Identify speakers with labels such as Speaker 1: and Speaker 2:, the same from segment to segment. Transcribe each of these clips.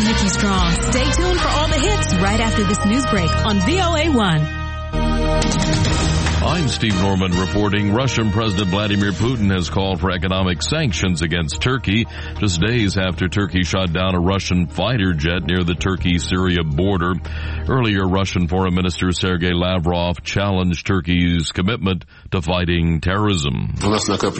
Speaker 1: I'm Nikki Strong. Stay tuned for all the hits right after this news break on VOA1.
Speaker 2: I'm Steve Norman reporting. Russian President Vladimir Putin has called for economic sanctions against Turkey just days after Turkey shot down a Russian fighter jet near the Turkey-Syria border. Earlier, Russian Foreign Minister Sergei Lavrov challenged Turkey's commitment to fighting terrorism.
Speaker 3: He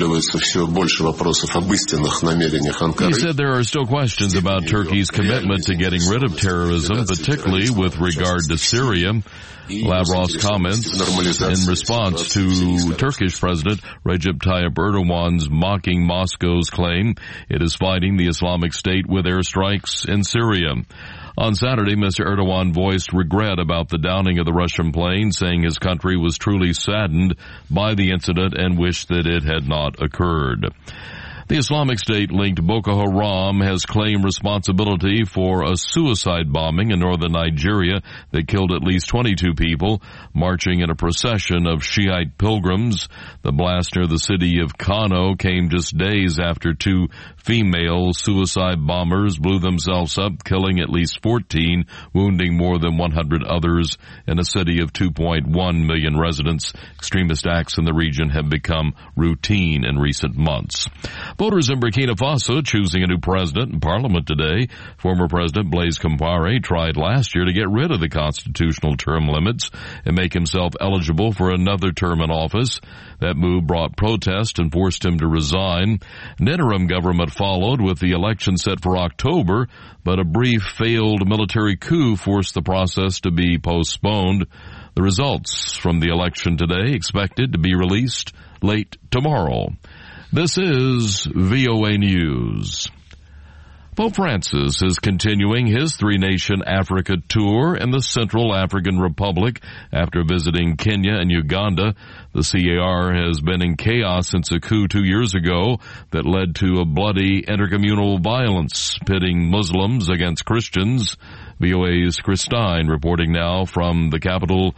Speaker 2: said there are still questions about Turkey's commitment to getting rid of terrorism, particularly with regard to Syria. Lavrov's comments in response to Turkish President Recep Tayyip Erdogan's mocking Moscow's claim it is fighting the Islamic State with airstrikes in Syria. On Saturday, Mr. Erdogan voiced regret about the downing of the Russian plane, saying his country was truly saddened by the incident and wished that it had not occurred. The Islamic State-linked Boko Haram has claimed responsibility for a suicide bombing in northern Nigeria that killed at least 22 people marching in a procession of Shiite pilgrims. The blast near the city of Kano came just days after two female suicide bombers blew themselves up, killing at least 14, wounding more than 100 others in a city of 2.1 million residents. Extremist acts in the region have become routine in recent months. Voters in Burkina Faso choosing a new president in parliament today. Former President Blaise Compaoré tried last year to get rid of the constitutional term limits and make himself eligible for another term in office. That move brought protest and forced him to resign. An interim government followed with the election set for October, but a brief failed military coup forced the process to be postponed. The results from the election today expected to be released late tomorrow. This is VOA News. Pope Francis is continuing his three-nation Africa tour in the Central African Republic after visiting Kenya and Uganda. The CAR has been in chaos since a coup 2 years ago that led to a bloody intercommunal violence pitting Muslims against Christians. VOA's Chris Stein reporting now from the capital,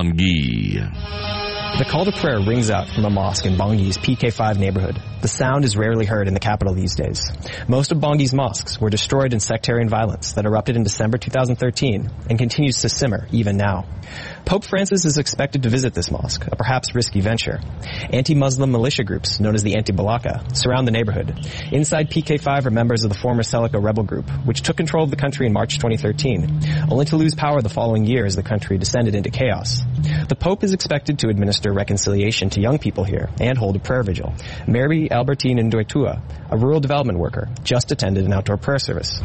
Speaker 2: Bangui.
Speaker 4: The call to prayer rings out from a mosque in Bangi's PK5 neighborhood. The sound is rarely heard in the capital these days. Most of Bangi's mosques were destroyed in sectarian violence that erupted in December 2013 and continues to simmer even now. Pope Francis is expected to visit this mosque, a perhaps risky venture. Anti-Muslim militia groups, known as the Anti-Balaka, surround the neighborhood. Inside PK5 are members of the former Seleka rebel group, which took control of the country in March 2013, only to lose power the following year as the country descended into chaos. The Pope is expected to administer reconciliation to young people here and hold a prayer vigil. Mary Albertine Ndoitua, a rural development worker, just attended an outdoor prayer service.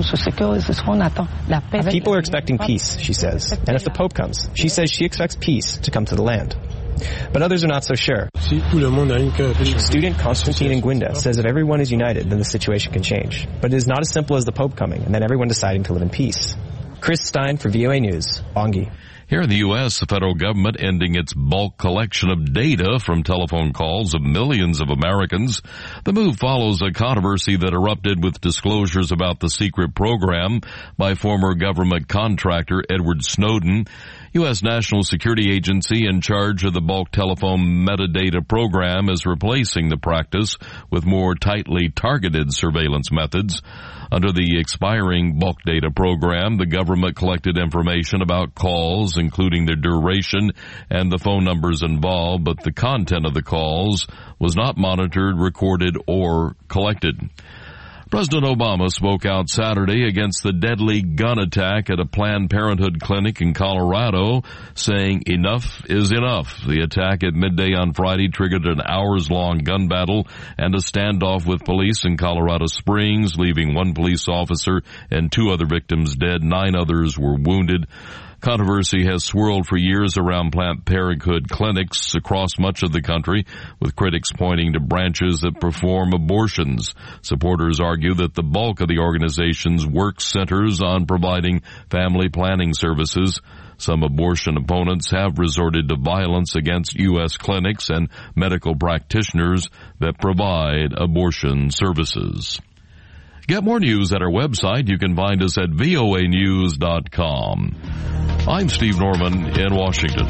Speaker 4: People are expecting peace, she says, and if the Pope comes, she says she expects peace to come to the land. But others are not so sure. Student Constantine Nguinda says if everyone is united, then the situation can change. But it is not as simple as the Pope coming and then everyone deciding to live in peace. Chris Stein for VOA News, Bangui.
Speaker 2: Here in the U.S., the federal government ending its bulk collection of data from telephone calls of millions of Americans. The move follows a controversy that erupted with disclosures about the secret program by former government contractor Edward Snowden. U.S. National Security Agency in charge of the bulk telephone metadata program is replacing the practice with more tightly targeted surveillance methods. Under the expiring bulk data program, the government collected information about calls, including their duration and the phone numbers involved, but the content of the calls was not monitored, recorded, or collected. President Obama spoke out Saturday against the deadly gun attack at a Planned Parenthood clinic in Colorado, saying enough is enough. The attack at midday on Friday triggered an hours-long gun battle and a standoff with police in Colorado Springs, leaving one police officer and 2 other victims dead. 9 others were wounded. Controversy has swirled for years around Planned Parenthood clinics across much of the country, with critics pointing to branches that perform abortions. Supporters argue that the bulk of the organization's work centers on providing family planning services. Some abortion opponents have resorted to violence against U.S. clinics and medical practitioners that provide abortion services. Get more news at our website. You can find us at voanews.com. I'm Steve Norman in Washington.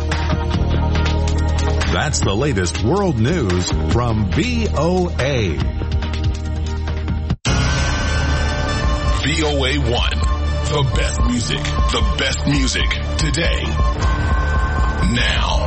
Speaker 5: That's the latest world news from VOA.
Speaker 3: VOA1. The best music. The best music. Today. Now.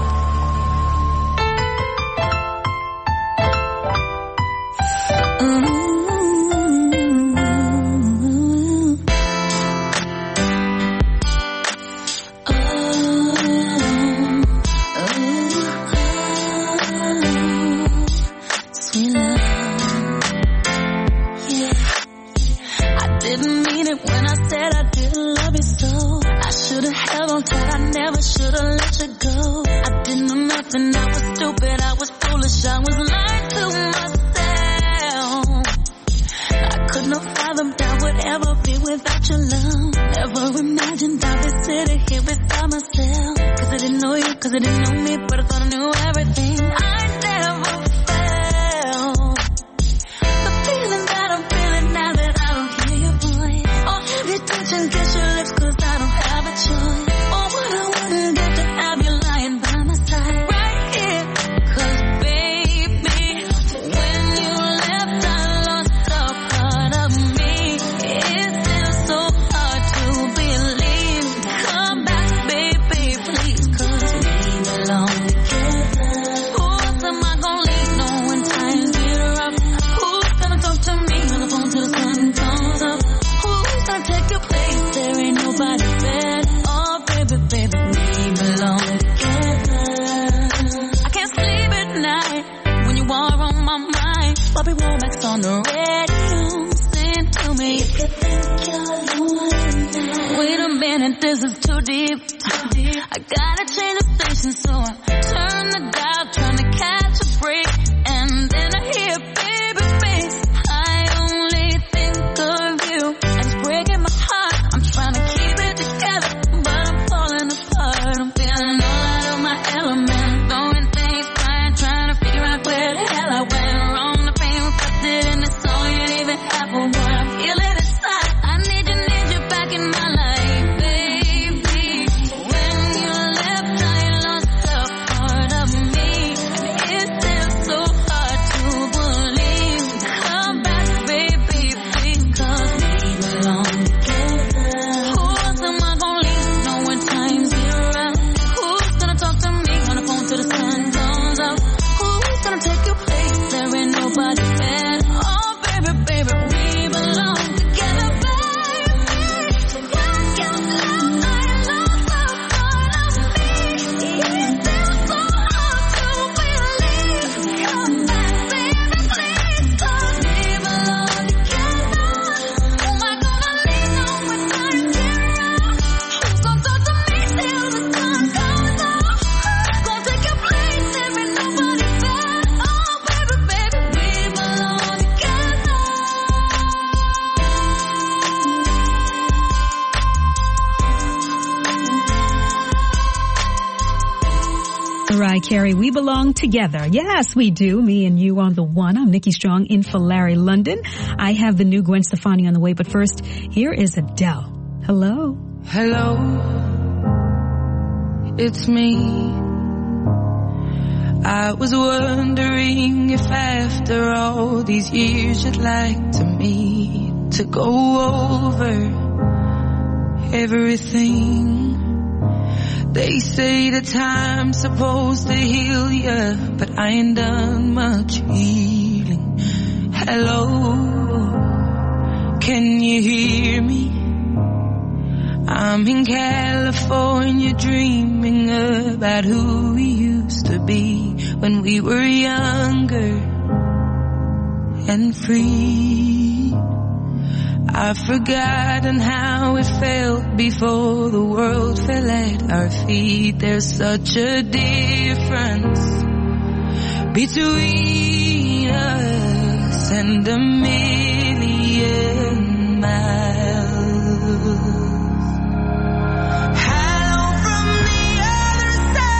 Speaker 1: Carey, we belong together. Yes, we do. Me and you on the one. I'm Nikki Strong in for Larry London. I have the new Gwen Stefani on the way, but first, here is Adele. Hello.
Speaker 6: Hello. It's me. I was wondering if after all these years you'd like to meet to go over everything. They say that time's supposed to heal ya, but I ain't done much healing. Hello, can you hear me? I'm in California dreaming about who we used to be when we were younger and free. I've forgotten how it felt before the world fell at our feet. There's such a difference between us and a million miles. Hello from the other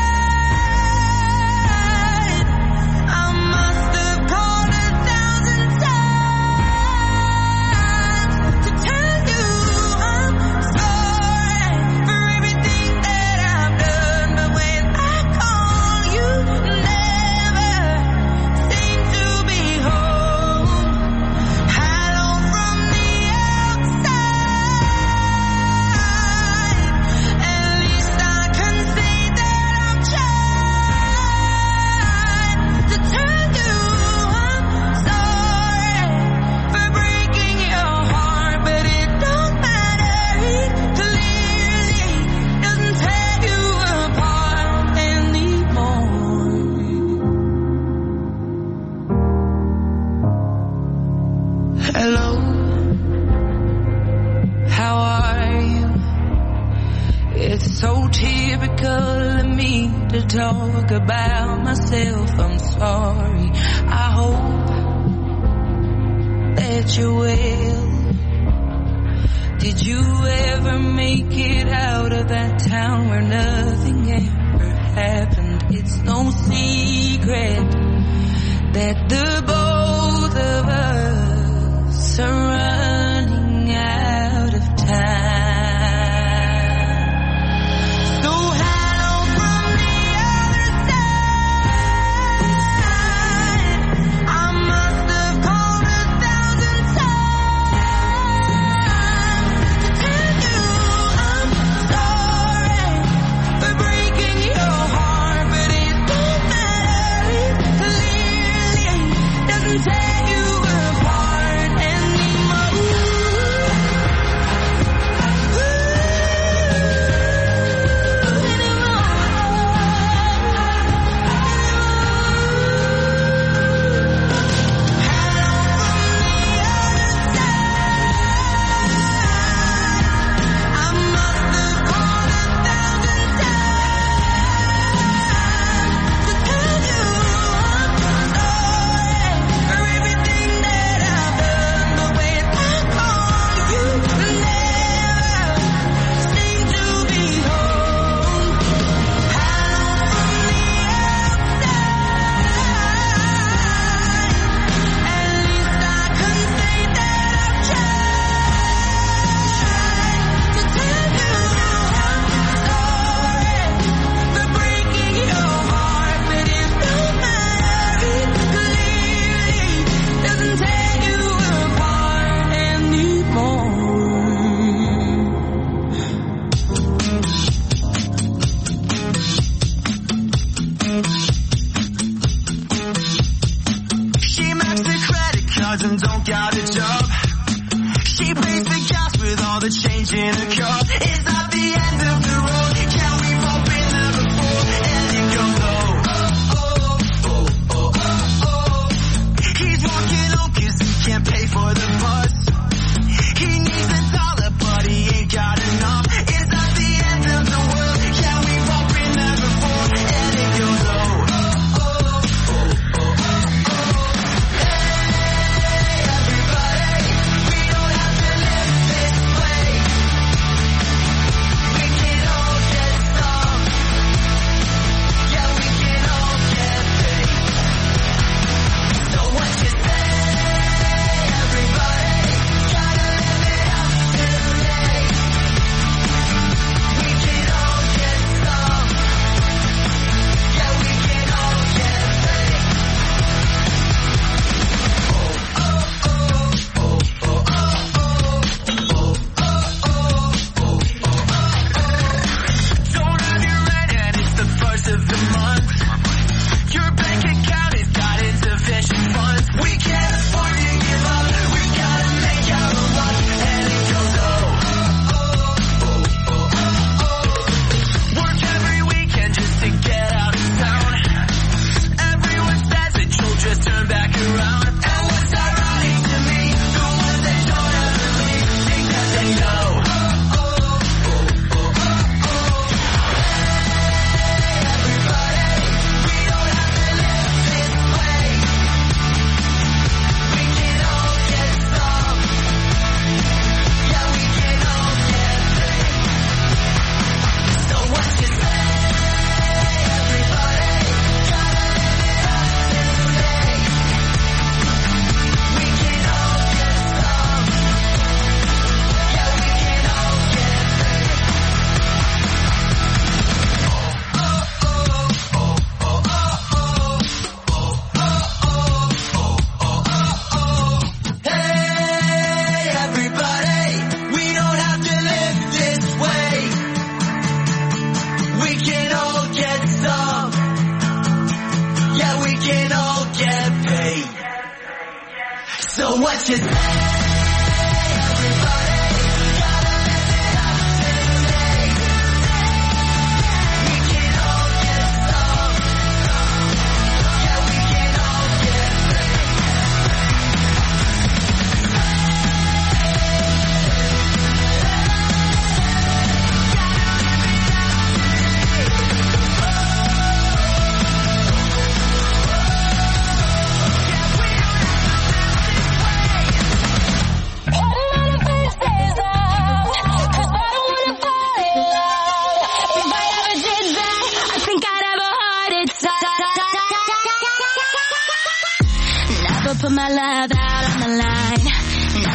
Speaker 6: side. I must have called 1,000 times to tell you I'm sorry for everything that I've done. But when I call, you never seem to be home. Hello, how are you? It's so typical of me to talk about myself. I'm sorry. I hope that you're well. Did you ever make it out of that town where nothing ever happened? It's no secret that the both of us are running out of time.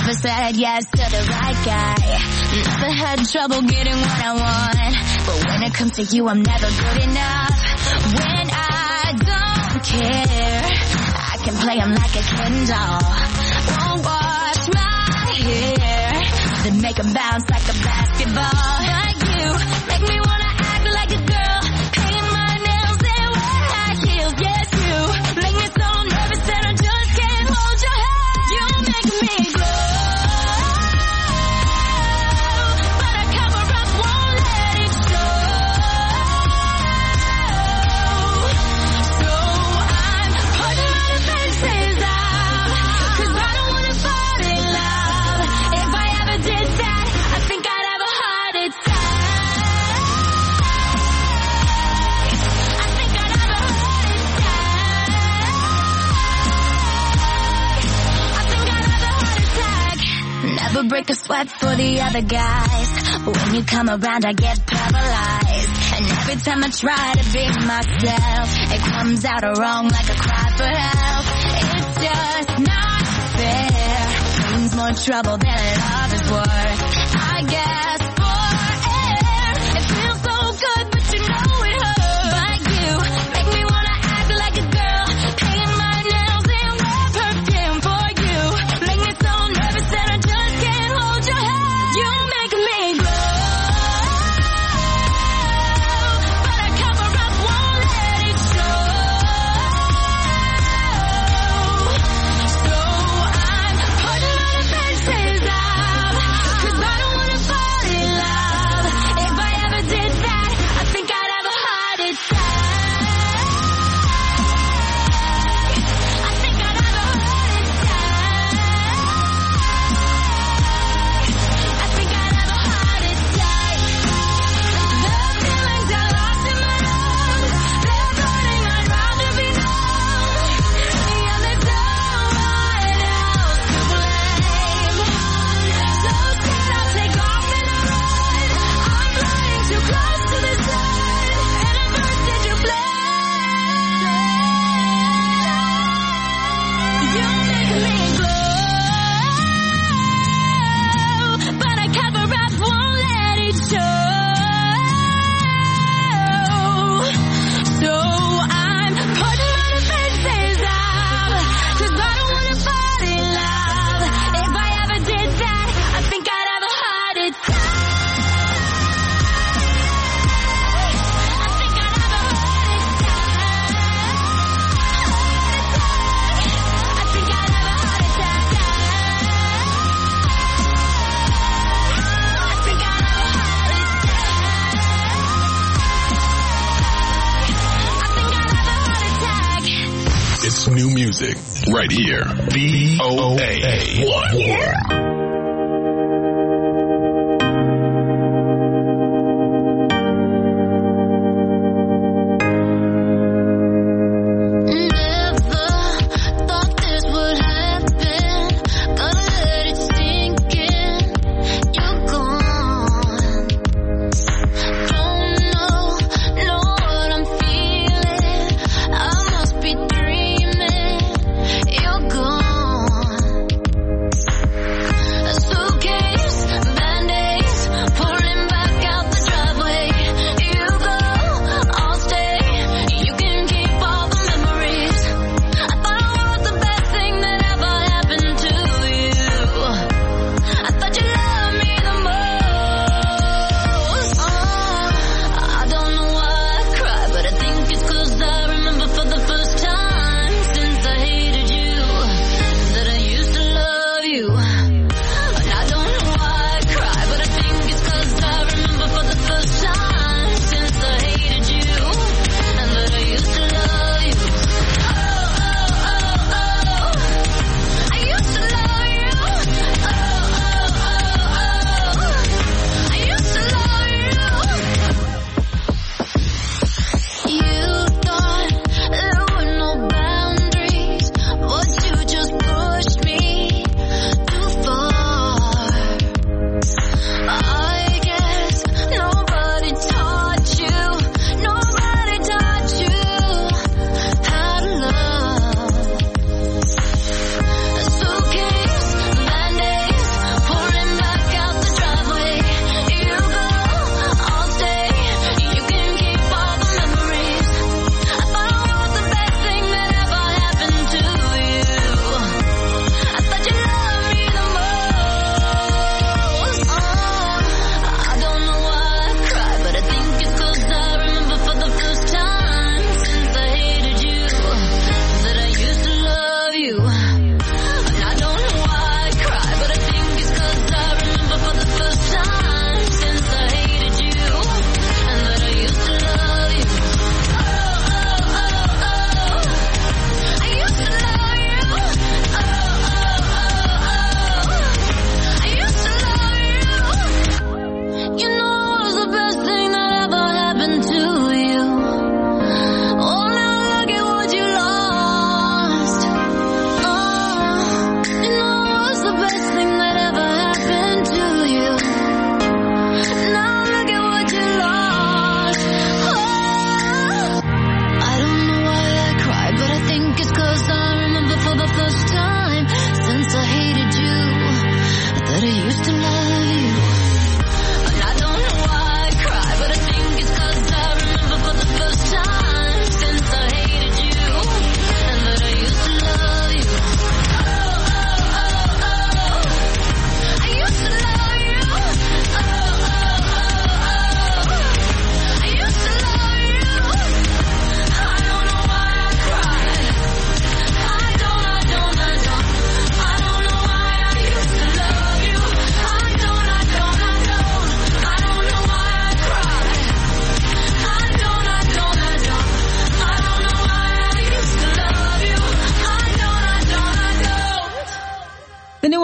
Speaker 7: Never said yes to the right guy. Never had trouble getting what I want. But when it comes to you, I'm never good enough. When I don't care, I can play him like a Ken doll. Won't wash my hair, then make him bounce like a basketball. Like you, make me wanna act like a girl, paint my nails and wear high heels. Yes, you make me so nervous that I just can't hold your hand. You make me glow, but I cover up, won't let it show. So I'm putting my defenses up, 'cause I don't wanna fall in love. If I ever did that, I think I'd have a heart attack. I think I'd have a heart attack. I think I'd have a heart attack. Never break a sweat for the other guys. When you come around, I get paralyzed. And every time I try to be myself, it comes out wrong like a cry for help. It's just not fair. Brings more trouble than love is worth. I guess for air, it feels so good, but you know it hurts. But you make me wanna act like a girl, paint my nails and wear perfume for you. Make me so nervous that I just can't hold your hand. You make me glow, but I cover up, won't let it show. So I'm putting my defenses up, 'cause I don't wanna fall in love. If I ever did that, I think I'd have a heart attack. I think I'd have a heart attack. I think I'd have a heart attack. The feelings are lost in my lungs. They're burning, I'd rather be numb. Yeah, there's no one else to blame. So scared I'll take off and I run. I'm flying too close to the sun, and at first did you You make me glow, but I cover up, won't let it show. So I'm putting my defenses up, 'cause I don't wanna fall in love. If I ever did that, I think I'd have a heart attack. I think I'd have a heart attack. I think I'd have a heart attack. I think I'd have a heart attack.
Speaker 3: It's new music right here. VOA1.
Speaker 7: Never thought this would happen. Gotta let it sink in. You're gone. Don't know what I'm feeling. I must be dreaming. You're gone.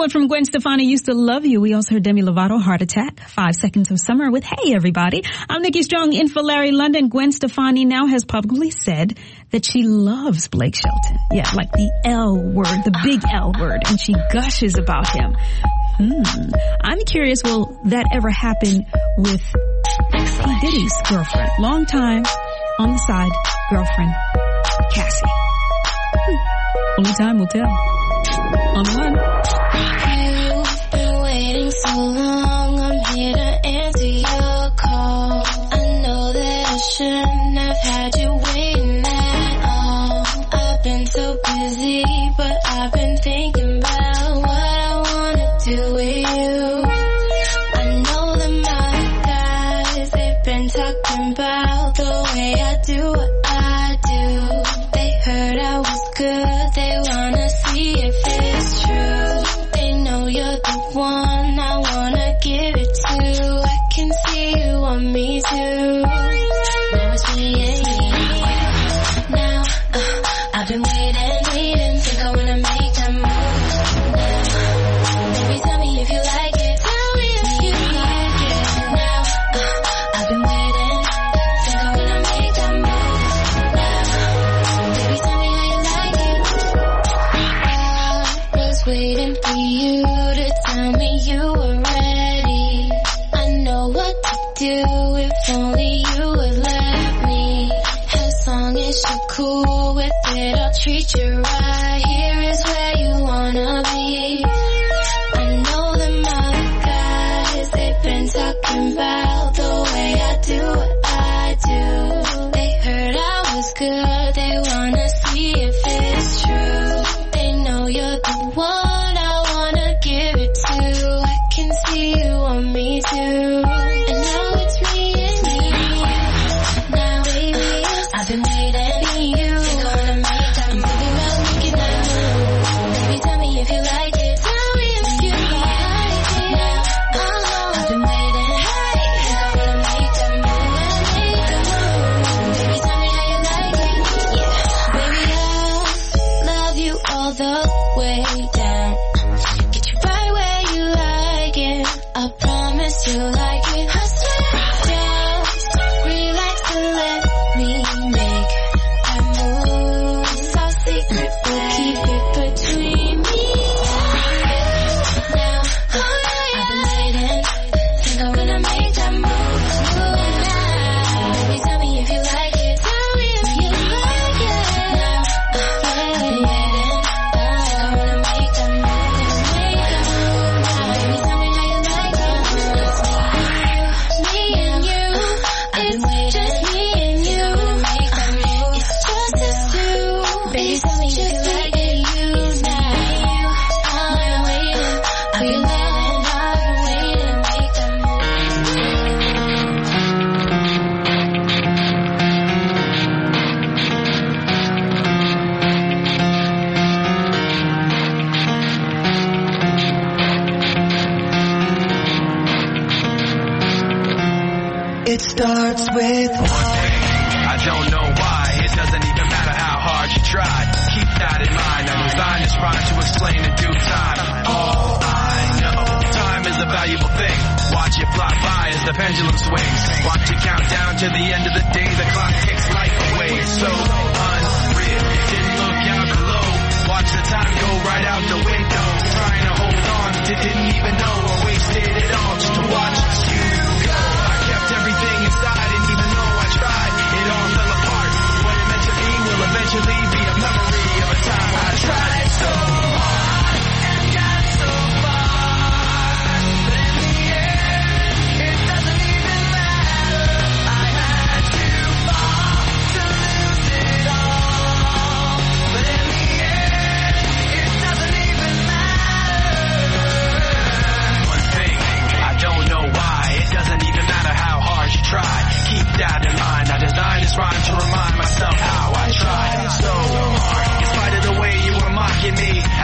Speaker 1: Hollywood from Gwen Stefani, Used to Love You. We also heard Demi Lovato, Heart Attack, 5 Seconds of Summer with Hey Everybody. I'm Nikki Strong in for Larry London. Gwen Stefani now has publicly said that she loves Blake Shelton. Yeah, like the L word, the big L word, and she gushes about him. I'm curious, will that ever happen with P. Diddy's girlfriend, long time on the side girlfriend, Cassie? Only time will tell. On the line.
Speaker 8: You've been waiting so long, I'm here to answer your call. I know that I shouldn't have had you waiting at all. I've been so busy, but I've been thinking about what I wanna do with you. I know that my guys, they've been talking about the way I do what I do. They heard I was good, they wanna see if it's true. They know you're the one I wanna give it to. I can see you want me too. Now it's me and you. Now, I've been waiting, think I wanna make that move. Now, baby, tell me if you like it. Tell me if you like it. Now, I've been waiting, think I wanna make that move. Now, baby, tell me how you like it. I was waiting for you to tell me you were ready. I know what to do if only you would let me. As long as you're cool with it, I'll treat you right. Here is where you wanna be. I know that my guys, they've been talking about the way I do what I do. They heard I was good, they wanna see if it's true. They know you're the one I wanna give it to. I can see you want me too. And now it's me and you. Now, baby, I've been waiting for you. Think I wanna make that move. Thinking about making that move. Baby, tell me if you like it. Tell me if you like it. Now, I've been waiting. Think I wanna make that move. Make that move. Baby, tell me how you like it. Yeah. Baby, I'll love you all the way down. Get you right where you like it. I promise you like it. I swear, just relax and let me make that move. It's our secret, we'll keep it between me and you. Now, I've been waiting. Think I wanna make that move. Now, baby, tell me if you like it. Tell me if you like it. Now, I've been waiting. Think I wanna make that move. Make that move. Now, baby, tell me how you like it. It's me and you. It's just me and you. Make that move. It's just us two. Baby, tell me if you like it. You now. I've been waiting. I've been waiting. Make that
Speaker 6: It starts with I don't know why. It doesn't even matter how hard you try. Keep that in mind. I designed this rhyme to explain in due time. All I know, time is a valuable thing. Watch it fly by as the pendulum swings. Watch it count down to the end of the day. The clock takes life away. It's so unreal. Didn't look out below. Watch the time go right out the window. Trying to hold on to didn't even know I wasted it all just to watch you go. I kept everything inside and even though I tried, it all fell apart. What it meant to be will eventually be a memory of a time I tried so hard and got so far. But in the end, it doesn't even matter. I had to fall to lose it all. But in the end, it doesn't even matter. One thing, I don't know why. It doesn't even matter how hard you try. Keep that in mind. I designed this rhyme to remind myself how I tried so hard. In spite of the way you were mocking me,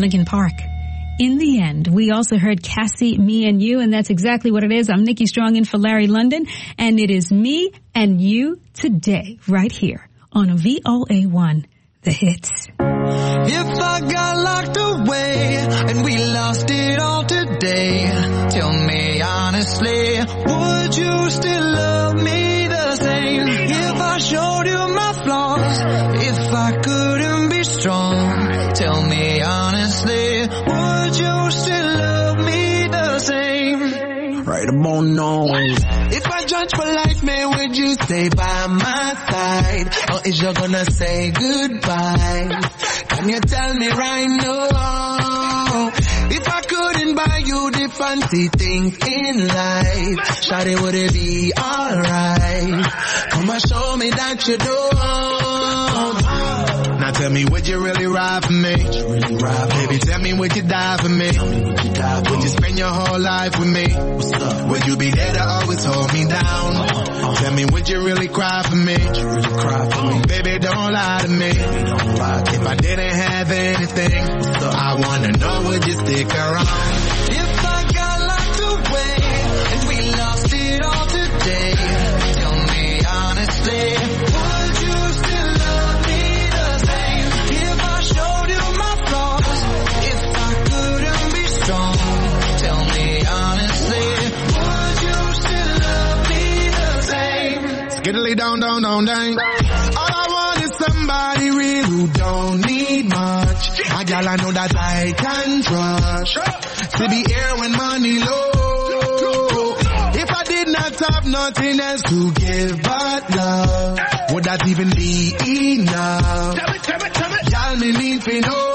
Speaker 1: Linkin Park. In the End. We also heard Cassie, Me and You, and that's exactly what it is. I'm Nikki Strong in for Larry London, and it is me and you today, right here on VOA1, The Hits.
Speaker 6: If I got locked away and we lost it all today, tell me honestly, would you still love me the same? If I showed you my flaws, if I couldn't be strong, tell me honestly, would you still love me the same?
Speaker 9: Right about now.
Speaker 6: If I judge for life, man, would you stay by my side? Or is you gonna say goodbye? Can you tell me right now? If I couldn't buy you the fancy things in life, shawty, would it be alright? Come and show me that you don't.
Speaker 9: Now tell me, would you really ride for me? Baby, tell me, would you die for me? Would you spend your whole life with me? Would you be there to always hold me down? Tell me, would you really cry for me? Baby, don't lie to me. If I didn't have anything, I wanna know, would you stick around?
Speaker 6: If I got locked away and we lost it all today, tell me honestly, would you still love me the same? If I showed you my flaws, if I couldn't be strong, tell me honestly, would you still love me the same?
Speaker 9: Skiddly down, down, down, down. All I want is somebody real who don't need much. A gal I know that I can trust. To be here when money low. If I did not have nothing else to give but love, would that even be enough? Y'all me need to know.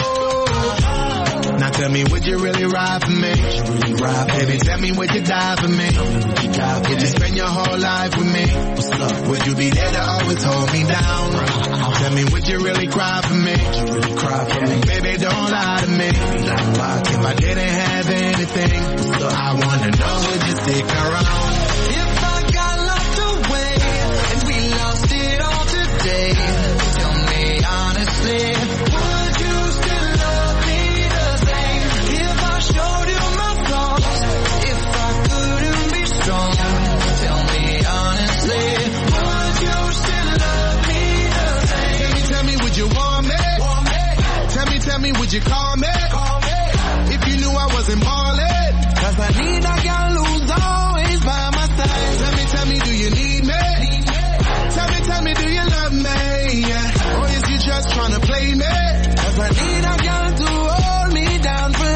Speaker 9: Now tell me, would you really ride for me? Baby, tell me, would you die for me? Would you spend your whole life with me? Would you be there to always hold me down? Tell me, would you really cry for me? Baby, don't lie to me. If I didn't have anything, I wanna know, would you stick around?
Speaker 6: If I got locked away and we lost it all today, tell me honestly, would you still love me the same? If I showed you my flaws, if I couldn't be strong, tell me honestly, would you still love me the same?
Speaker 9: Tell me, would you want me? Tell me, would you call me? If you knew I wasn't ballin', 'cause I need a girl who's always by my side. Tell me, do you need me? Tell me, do you love me? Or is you just tryna play me? 'Cause I need a girl to hold me down for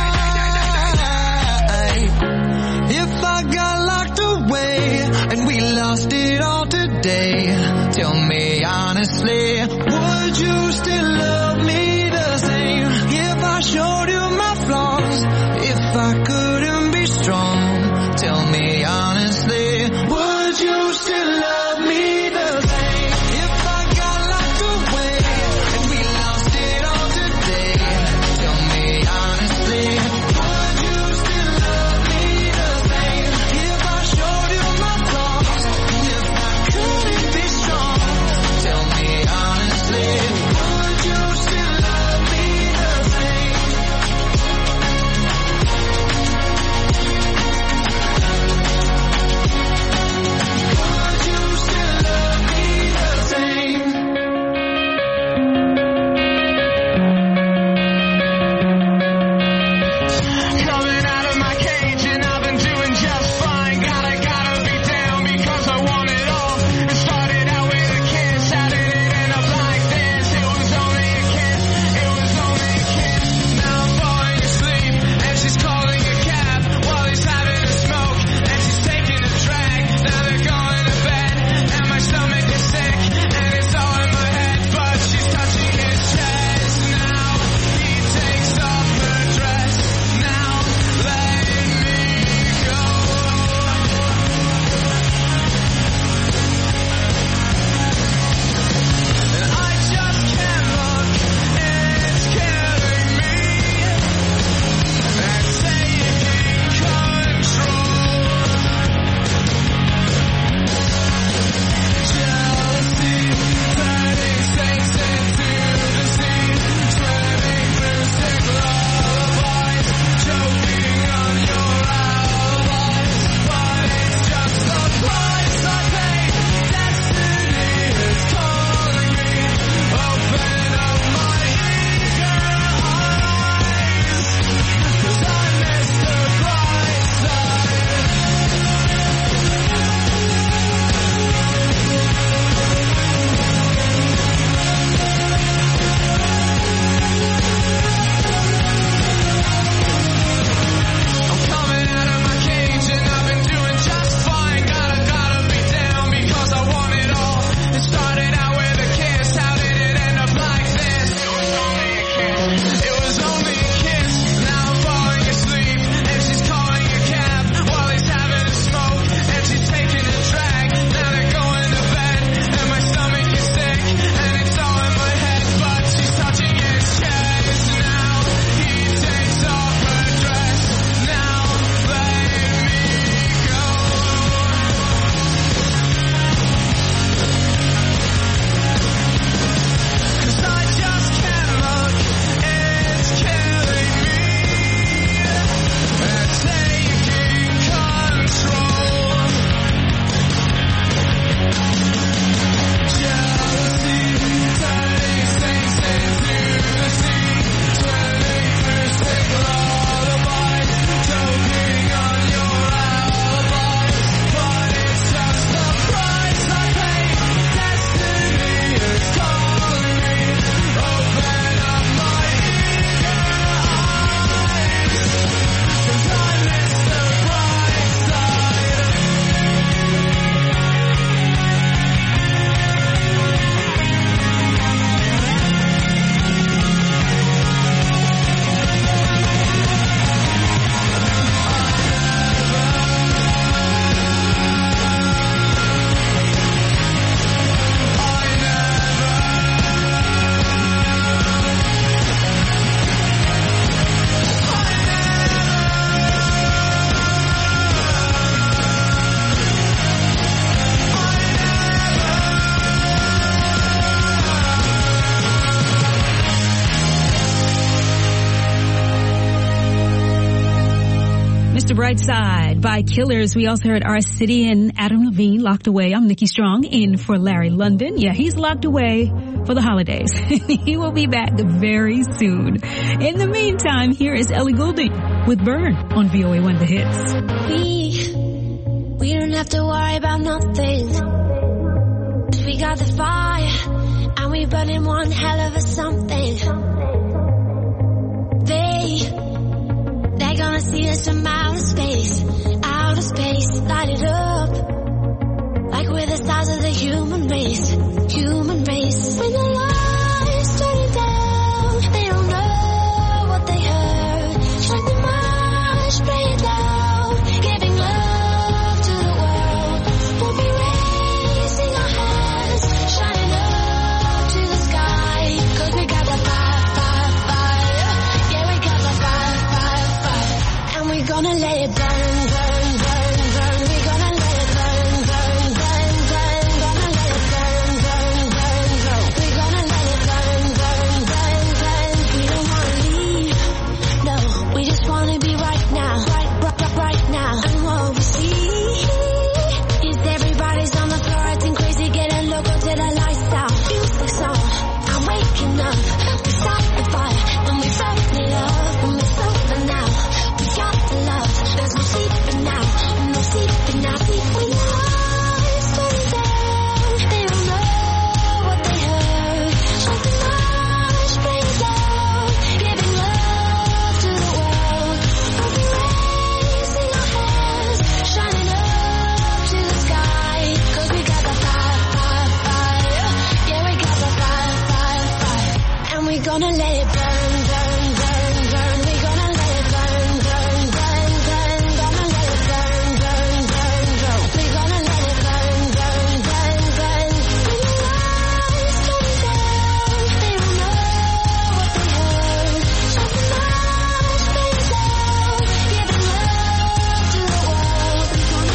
Speaker 9: life.
Speaker 6: If I got locked away and we lost it all today, tell me honestly, would you still love me the same? If I showed you my flaws, if I couldn't be strong, tell me honestly, would you still love me the same? If I got locked away and we lost
Speaker 1: Bright Side by Killers. We also heard Our City and Adam Levine, Locked Away. I'm Nikki Strong, in for Larry London. Yeah, he's locked away for the holidays. He will be back very soon. In the meantime, here is Ellie Goulding with Burn on VOA1 The Hits.
Speaker 8: We don't have to worry about nothing. 'Cause we got the fire, and we burning one hell of a something. They're gonna see us from outer space, light it up, like we're the stars of the human race. When the lights turn down, they don't know what they heard. Shine the march, play it loud, giving love to the world. We'll be raising our hands, shining up to the sky, 'cause we got the fire. Yeah, we got the fire. And we're gonna let it burn. We're gonna let it burn. Gonna let it burn. We're gonna let it burn. We don't wanna leave. No, we just wanna be right now. Right now. And what we see is everybody's on the floor acting crazy, getting local till the lights out. Music's on. I'm waking up. We start the fire and we felt the love. And we felt the now. We got the love. There's no sleeping now. No sleeping now. When the lights turn down, they don't know what they heard. Shine the march, play it loud, giving love to the world. We'll be raising our hands, shining up to the sky, 'cause we got the fire. Yeah, we got the fire. And we're gonna let it burn. We're gonna let it burn. Gonna let it burn. We're gonna let it burn. When the lights turn down, they don't know what they heard. Shine the march, play it loud, giving love to the world.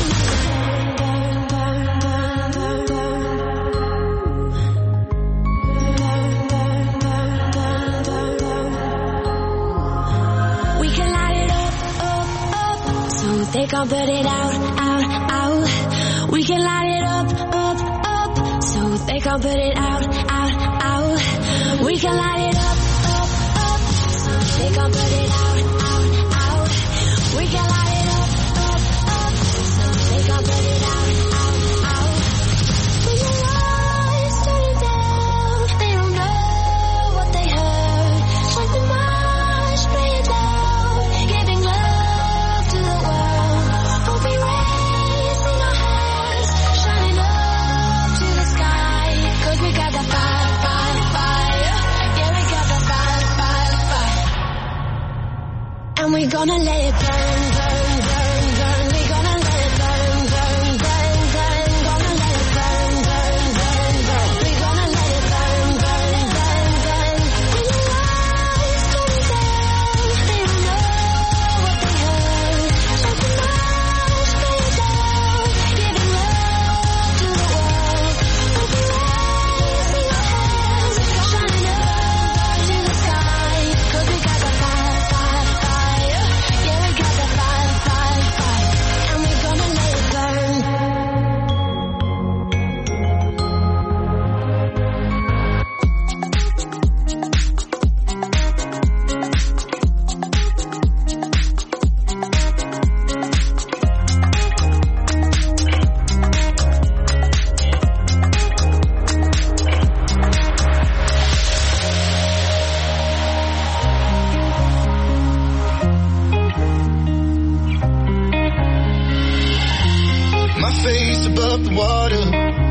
Speaker 8: We can light it up, so they can't put it out. We can light it up, so they can't put it out. We can light it up, so they can't put it out. We can light it up, so they can't put it out. When the lights turn down, they don't know what they heard. Shine the march, play it loud, giving love to the world. We'll be raising our hands, shining up to the sky, 'cause we got the fire. Yeah, we got the fire. And we're gonna let it burn. We're gonna let it burn. Gonna let it burn. We're gonna let it burn. When the lights turn down, they don't know what they heard. Shine the march, play it loud, giving love to the world. We'll be raising our hands, shining up to the sky, 'cause we got the fire. Yeah, we got the fire. And we're gonna let it burn.
Speaker 9: My face above the water.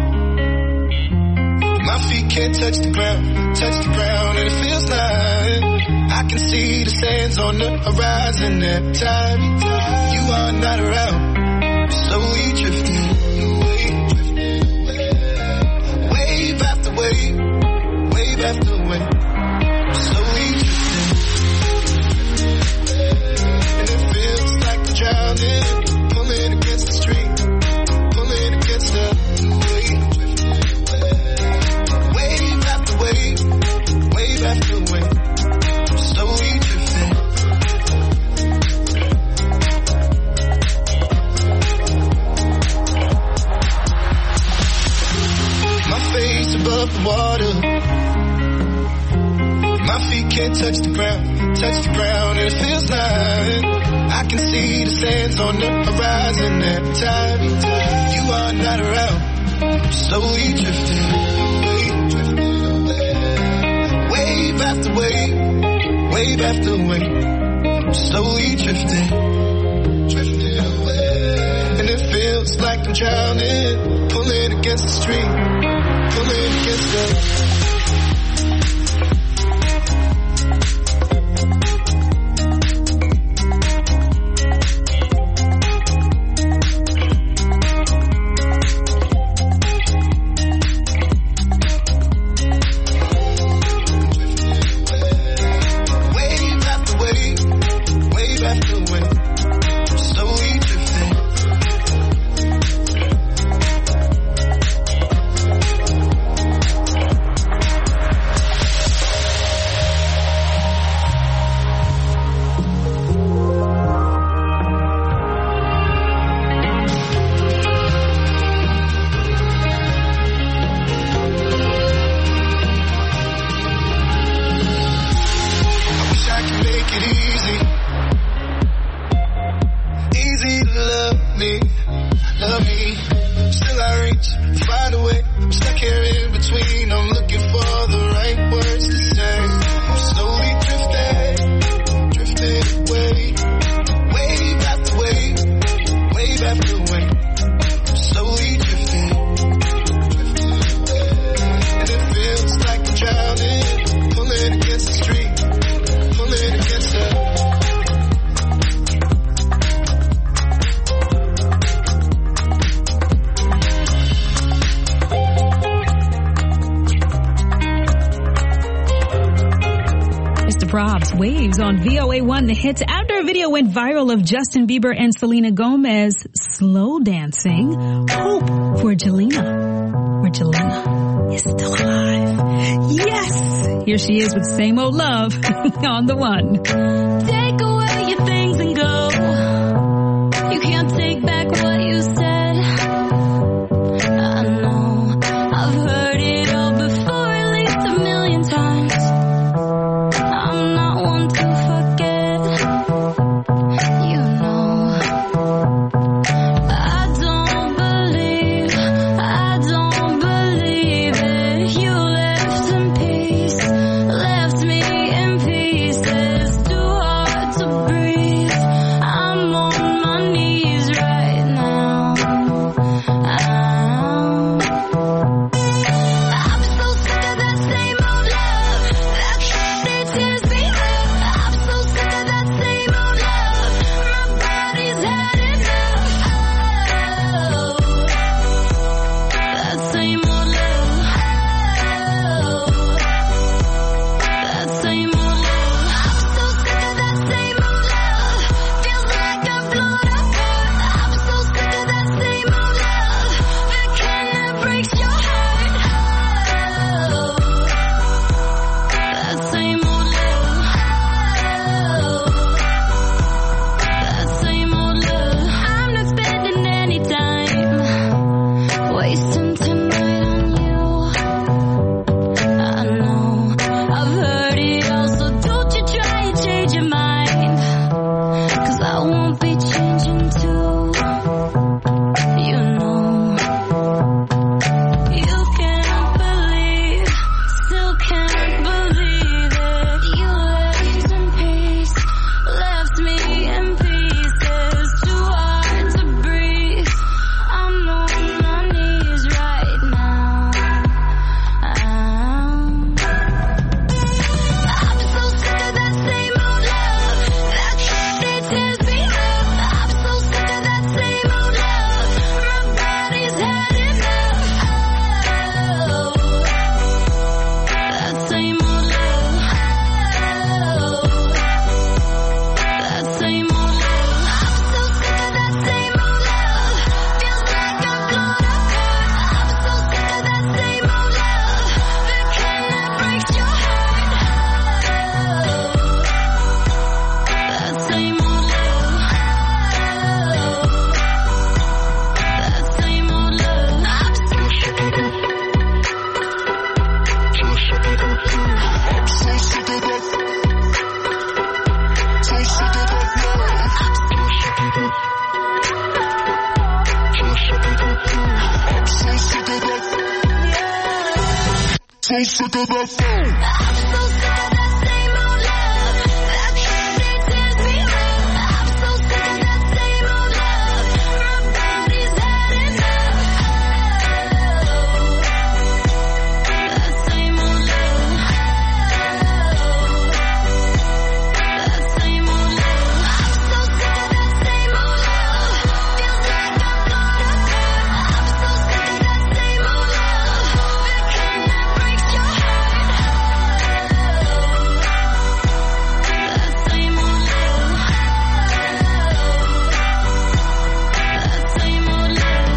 Speaker 9: My feet can't touch the ground, and it feels like I can see the sands on the horizon every time you are not around. Slowly drifting away, wave after wave after wave. Slowly drifting, and it feels like I'm drowning, pulling against the stream. Against the wave after wave after wave, slowly drifting. My feet can't touch the ground, and it feels like I can see the sands on the horizon every time you are not around. Slowly drifting away, wave after wave, wave after wave. Slowly drifting away, and it feels like I'm drowning, pulling against the stream, pulling against the.
Speaker 1: Waves on VOA1 The Hits after a video went viral of Justin Bieber and Selena Gomez slow dancing. Hope for Jelena, where Jelena is still alive. Yes! Here she is with Same Old Love on the one.
Speaker 8: Take away your things and go. You can't take back what you said. I know I've heard it all before, at least 1,000,000 times. I'm not one to forget. You know I don't believe it. You left in peace, left me in pieces, too hard to breathe.
Speaker 9: sick of that phone.
Speaker 8: I'm so sick of that same old love. That candy tears me up. I'm so sick of that same old love. My body's had enough. That same old love. That same old love. I'm so sick of that same old love. Feels like I'm gonna cry. I'm so sick of that same old love. That kind that breaks your heart. That same old love. That same old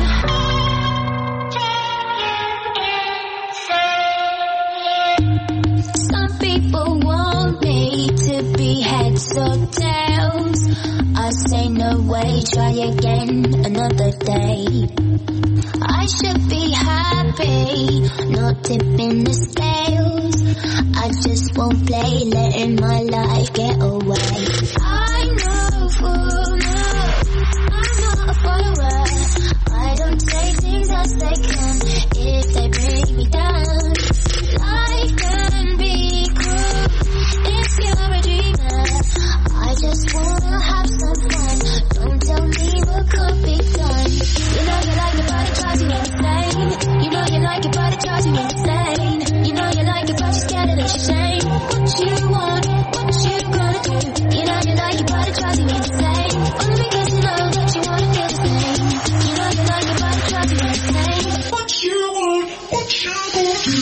Speaker 8: love. Some people want me to be heads or tails. I say no way, try again another day. I should be happy, not tipping the scales. I just won't play, letting my life get away. I know full well, I'm not a follower. I don't take things as they come if they bring me down. Life can be cruel if you're a dreamer. I just wanna have some fun. Don't tell me what could be done. You know you like it, but it drives you insane. You know you like it, but it drives you insane. You know you like it, but you're scared of the shame. What you want, what you gonna do? You know you like it, but it drives you insane. Only because you know that you wanna feel the same. You know you like it, but it drives you insane.
Speaker 9: What you want, what you gonna do?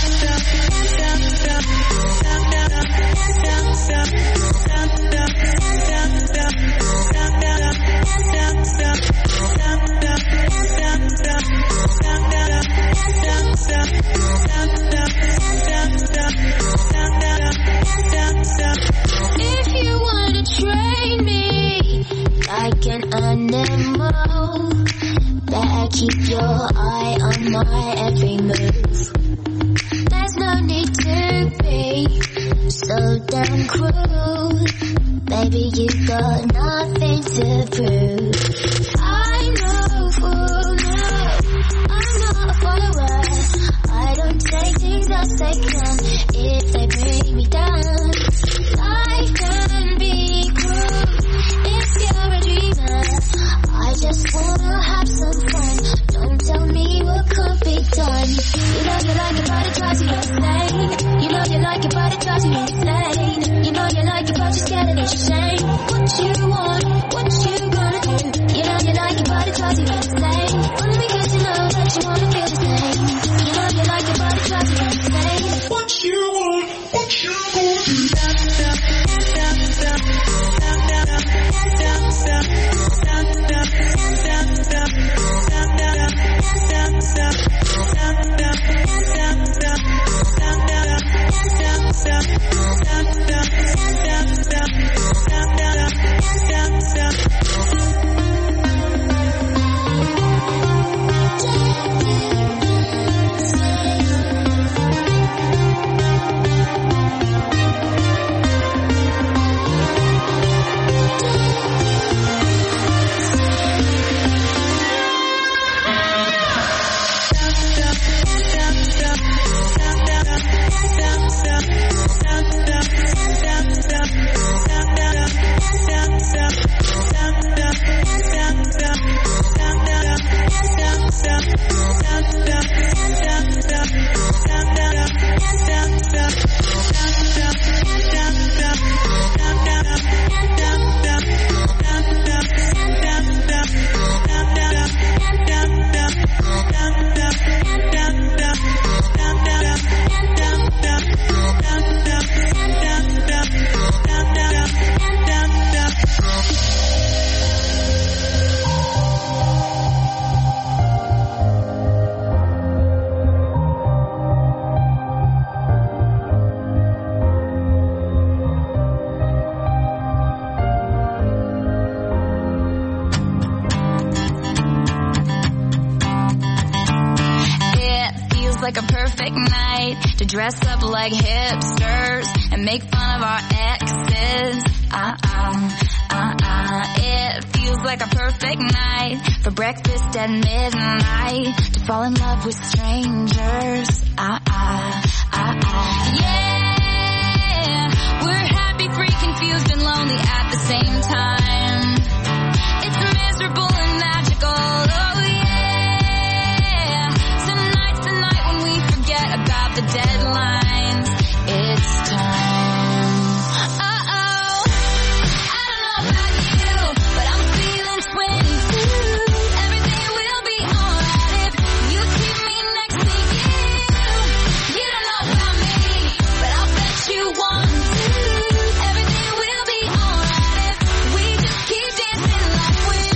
Speaker 8: If you wanna train me like an animal, better keep your eye on my every move. There's no need to be so damn cruel. Baby, you got nothing to prove. I know full well, I'm not a follower. I don't take things as they come if they bring me down. Life can be cruel if you're a dreamer. I just wanna have some fun. Don't tell me what could be done. You know you like it, but it drives you insane. You know you like it, but it drives you insane. You know you like it, but you're scared of the shame. What you want, what you gonna do? You know you like it, but it drives you insane. Only because you know that you wanna feel the same. You know you like it, but it drives you insane.
Speaker 9: What you want, what you gonna do?
Speaker 7: Like a perfect night to dress up like hipsters and make fun of our exes. It feels like a perfect night for breakfast at midnight to fall in love with strangers. Yeah, we're happy, free, confused, and lonely at the same time. It's miserable and magical, oh yeah. Tonight's the night when we forget about the deadlines. It's time. Uh-oh, I don't know about you, but I'm feeling 22. Everything will be alright if you keep me next to you. You don't know about me, but I'll bet you want to. Everything will be alright if we just keep dancing like we're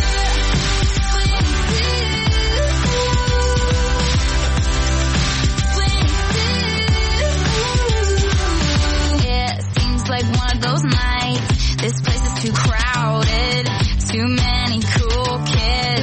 Speaker 7: 22. It seems like one of those nights. This place is too crowded, too many cool kids.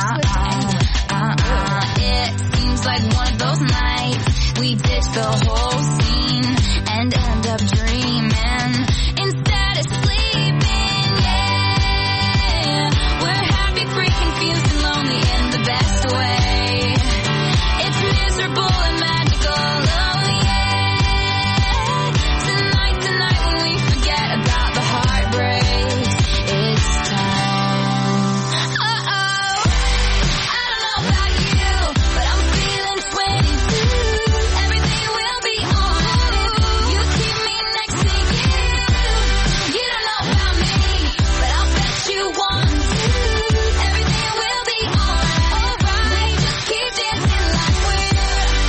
Speaker 7: It seems like one of those nights we ditch the whole scene and end up dreaming instead of sleeping. Yeah, we're happy, free, confused, and lonely in the best way. It's miserable and magical, oh yeah. Tonight's the night when we forget about the heartbreaks. It's time. Uh-oh, I don't know about you, but I'm feeling 22. Everything will be alright if you keep me next to you. You don't know about me, but I'll bet you want to. Everything will be alright. We just keep dancing like we're 22.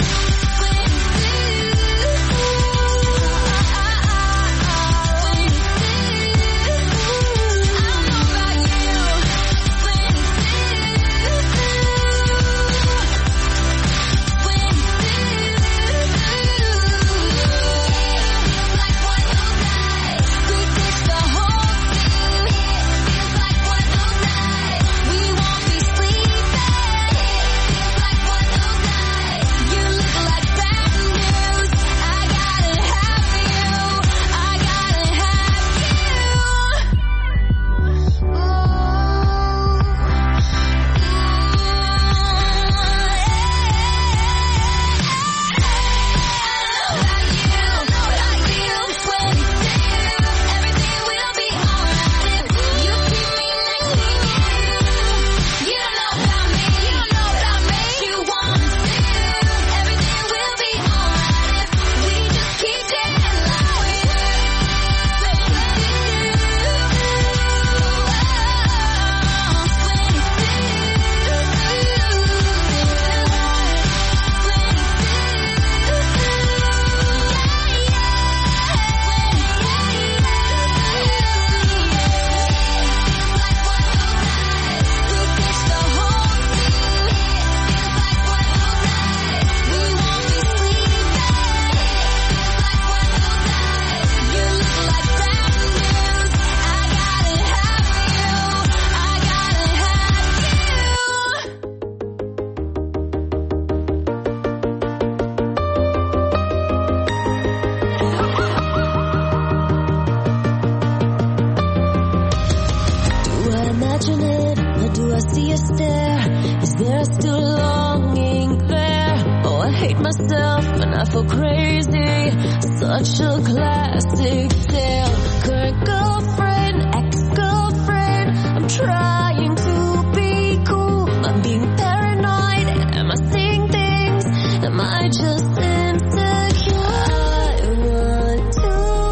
Speaker 10: Such a classic tale. Current girlfriend, ex-girlfriend. I'm trying to be cool. I'm being paranoid. Am I seeing things? Am I just insecure? I want to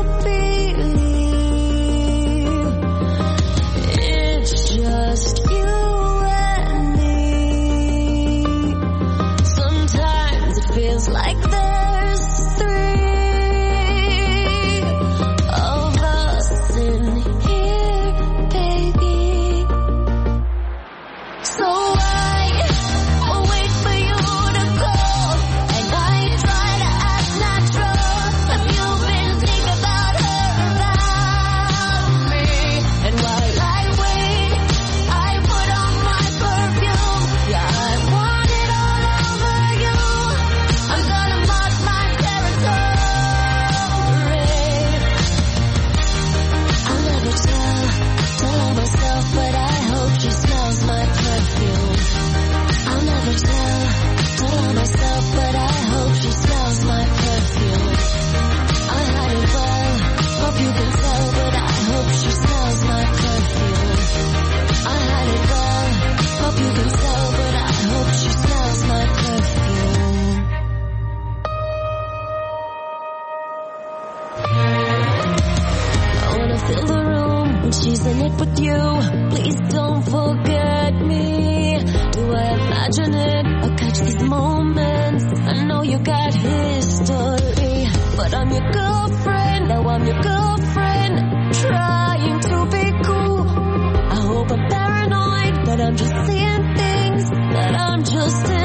Speaker 10: believe it's just you and me. Sometimes it feels like there's three of us in here, baby. when she's in it with you. Please don't forget me. Do I imagine it or catch these moments? I know you got history, but I'm your girlfriend. Now I'm your girlfriend, trying to be cool. I hope I'm paranoid, but I'm just seeing things that I'm just in.